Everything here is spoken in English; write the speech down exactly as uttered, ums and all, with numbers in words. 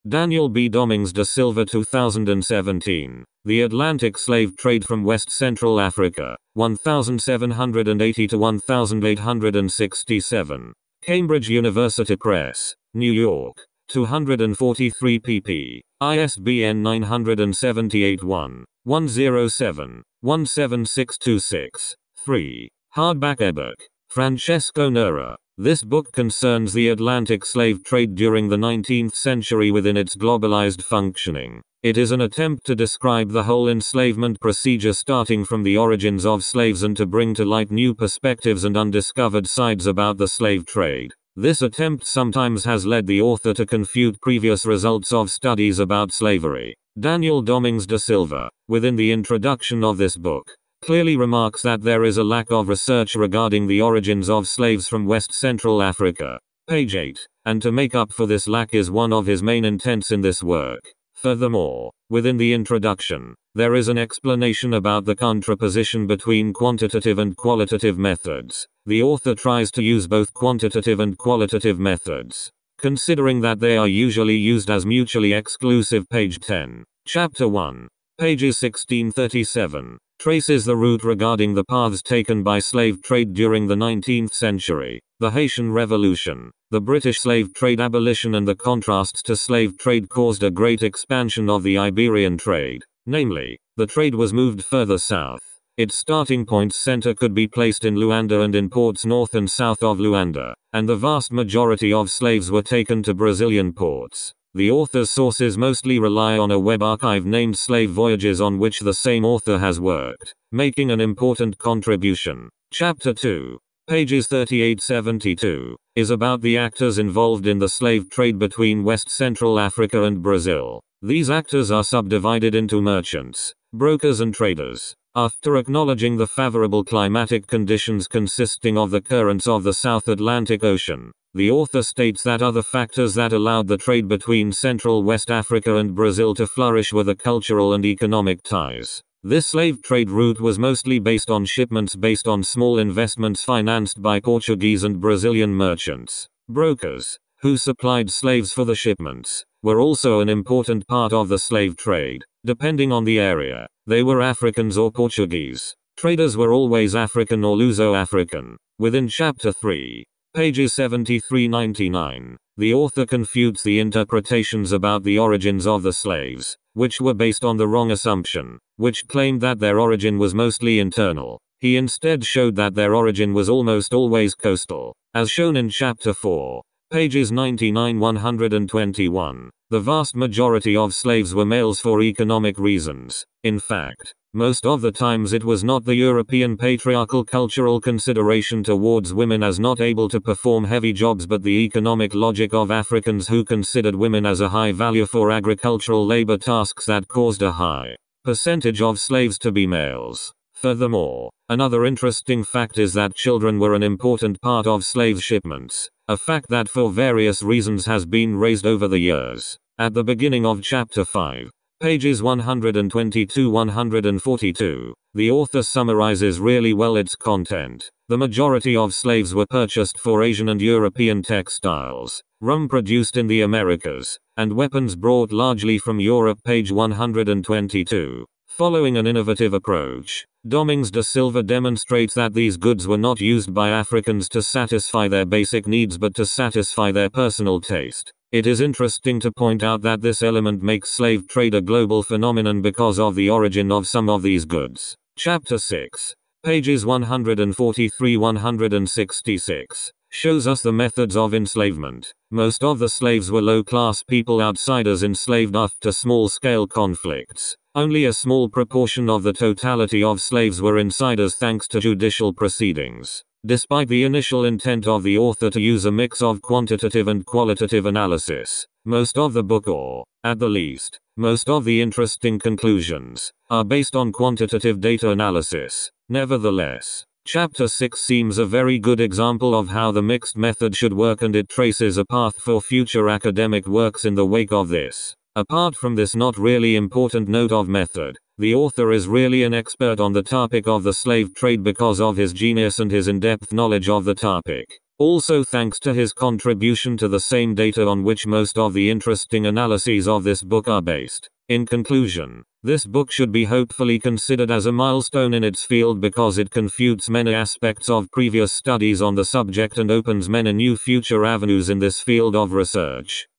Daniel B. Domings da Silva two thousand seventeen. The Atlantic Slave Trade from West Central Africa, seventeen eighty to eighteen sixty-seven. Cambridge University Press, New York. two forty-three pp. I S B N nine seven eight one, one zero seven, one seven six two six. three. Hardback ebook. Francesco Nera. This book concerns the Atlantic slave trade during the nineteenth century within its globalized functioning. It is an attempt to describe the whole enslavement procedure starting from the origins of slaves and to bring to light new perspectives and undiscovered sides about the slave trade. This attempt sometimes has led the author to confute previous results of studies about slavery. Daniel Domings da Silva, within the introduction of this book, clearly remarks that there is a lack of research regarding the origins of slaves from West Central Africa. Page eight. And to make up for this lack is one of his main intents in this work. Furthermore, within the introduction, there is an explanation about the contraposition between quantitative and qualitative methods. The author tries to use both quantitative and qualitative methods, considering that they are usually used as mutually exclusive. Page ten. Chapter one. Pages sixteen thirty-seven. Traces the route regarding the paths taken by slave trade during the nineteenth century, the Haitian Revolution, the British slave trade abolition, and the contrasts to slave trade caused a great expansion of the Iberian trade. Namely, the trade was moved further south. Its starting point's center could be placed in Luanda and in ports north and south of Luanda, and the vast majority of slaves were taken to Brazilian ports. The author's sources mostly rely on a web archive named Slave Voyages, on which the same author has worked, making an important contribution. Chapter two, pages thirty-eight to seventy-two, is about the actors involved in the slave trade between West Central Africa and Brazil. These actors are subdivided into merchants, brokers, and traders. After acknowledging the favorable climatic conditions consisting of the currents of the South Atlantic Ocean, the author states that other factors that allowed the trade between Central West Africa and Brazil to flourish were the cultural and economic ties. This slave trade route was mostly based on shipments based on small investments financed by Portuguese and Brazilian merchants. Brokers, who supplied slaves for the shipments, were also an important part of the slave trade. Depending on the area, they were Africans or Portuguese. Traders were always African or Luso-African. Within Chapter three, pages seventy-three to ninety-nine, the author confutes the interpretations about the origins of the slaves, which were based on the wrong assumption, which claimed that their origin was mostly internal. He instead showed that their origin was almost always coastal, as shown in Chapter four, pages ninety-nine to one hundred twenty-one. The vast majority of slaves were males for economic reasons. In fact, most of the times it was not the European patriarchal cultural consideration towards women as not able to perform heavy jobs, but the economic logic of Africans who considered women as a high value for agricultural labor tasks that caused a high percentage of slaves to be males. Furthermore, another interesting fact is that children were an important part of slave shipments, a fact that for various reasons has been raised over the years. At the beginning of Chapter five, pages one hundred twenty-two to one hundred forty-two, the author summarizes really well its content. The majority of slaves were purchased for Asian and European textiles, rum produced in the Americas, and weapons brought largely from Europe. Page one hundred twenty-two. Following an innovative approach, Domings da Silva demonstrates that these goods were not used by Africans to satisfy their basic needs but to satisfy their personal taste. It is interesting to point out that this element makes slave trade a global phenomenon because of the origin of some of these goods. Chapter six, pages one hundred forty-three to one hundred sixty-six, shows us the methods of enslavement. Most of the slaves were low-class people, outsiders enslaved after small-scale conflicts. Only a small proportion of the totality of slaves were insiders thanks to judicial proceedings. Despite the initial intent of the author to use a mix of quantitative and qualitative analysis, most of the book, or, at the least, most of the interesting conclusions, are based on quantitative data analysis. Nevertheless, Chapter six seems a very good example of how the mixed method should work, and it traces a path for future academic works in the wake of this. Apart from this not really important note of method, the author is really an expert on the topic of the slave trade because of his genius and his in-depth knowledge of the topic. Also thanks to his contribution to the same data on which most of the interesting analyses of this book are based. In conclusion, this book should be hopefully considered as a milestone in its field because it confutes many aspects of previous studies on the subject and opens many new future avenues in this field of research.